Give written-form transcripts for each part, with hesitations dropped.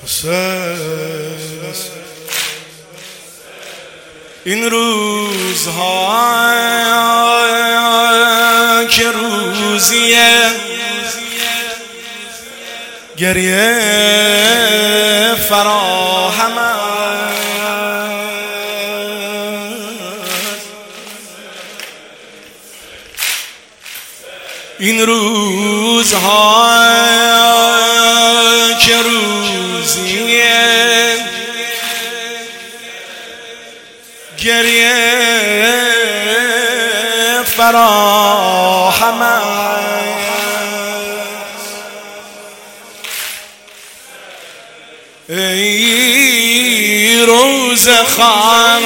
این روزها که روزیه گریه فراهم است. این روزها که روزیه گریه فراهم است. ای روز خان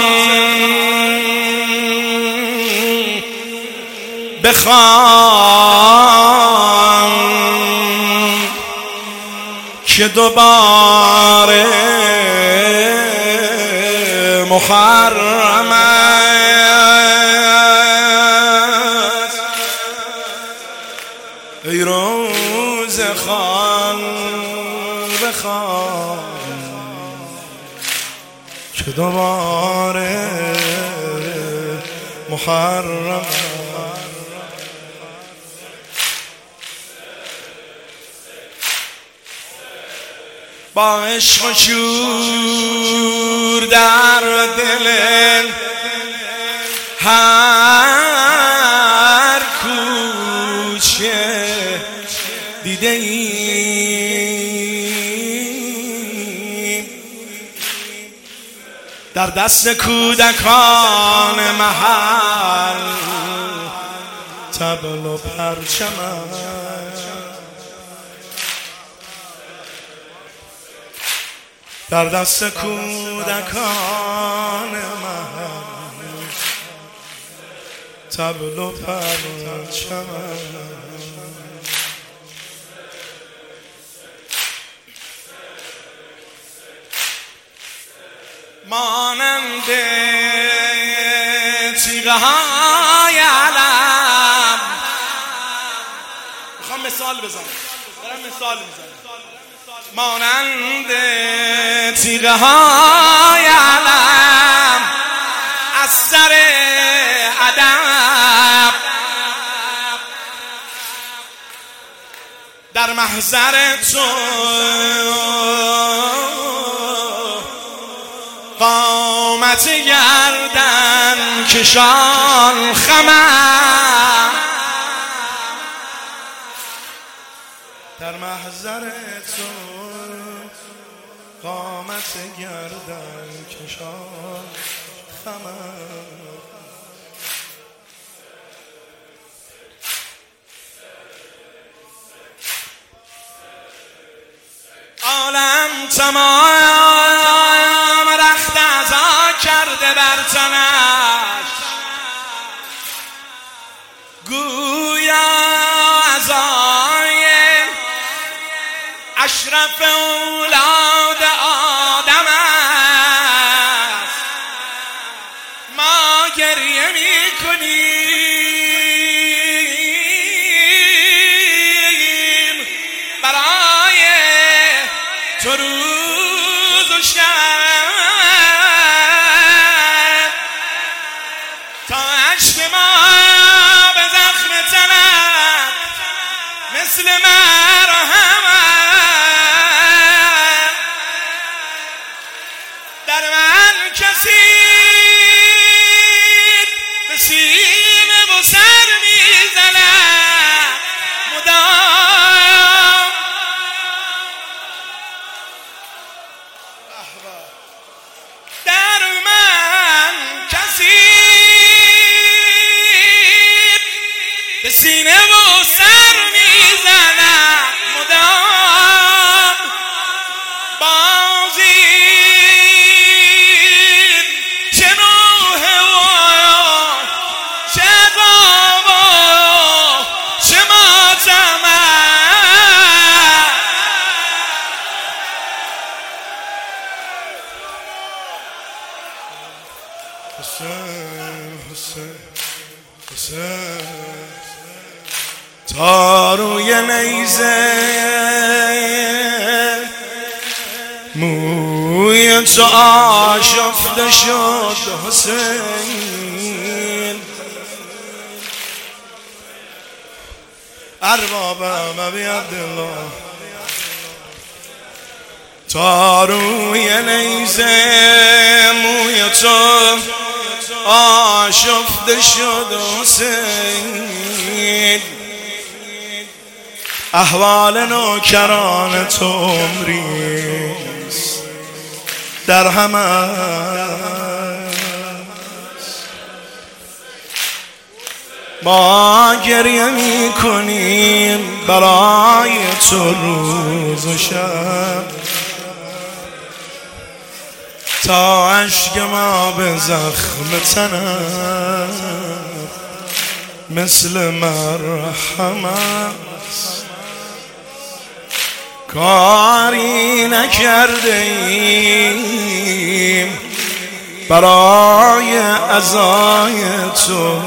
بخوان که دوباره محرم است. ای روز خان بخوان که دوباره محرم است. با عشق و شور در دل هر کوچه دیده ایم، در دست کودکان محل طبل و پرچم در دست کودکان محل طبل و پرچم. مانند تیغه های علم، میخوام مثال بزنم، دارم مثال میزنم. مانند تیغه های علم از سر ادب در محضر تو قامت گردن کشان خمم، در محضر تو قامت گردن کشان خمم. عالم تمام رخت عزا کرده بر تنش، گویا عزای اشرف اولاد آدم است. ما گریه میکنیم برای تو روز و شب، تا اشک ما به زخم تنت مثل مرهم در من کسید، به سینه و سر میزند مدام. در من کسید، به سینه و سر میزند مدام. بازی تا روی نیزه موی تو آشفته شد حسین، اربابم ابی عبدالله، تا روی نیزه موی تو آشفته شد حسین، احوال نوکران تو عمریست در هم ما گریه می کنیم برای تو روز و شب، تا اشک ما به زخم تنم مثل مرهم است. کاری نکرده ایم برای عزای تو،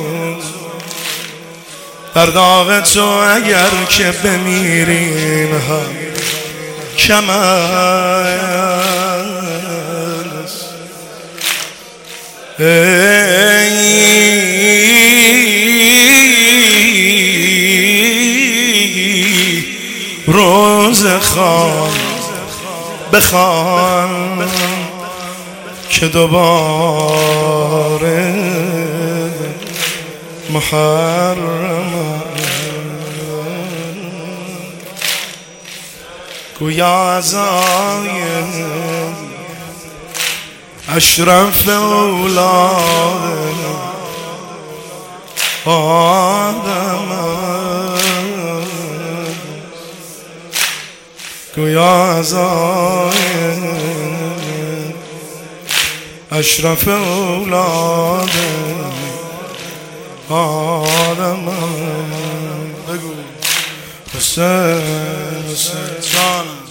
در داغ تو اگر که بمیریم هم کم است. روز خوان بخوان که دوباره محرم، گویا عزای اشرف اولاد آدم، گویا عزای اشرف اولاد آدم. بگو حسین حسین جانم.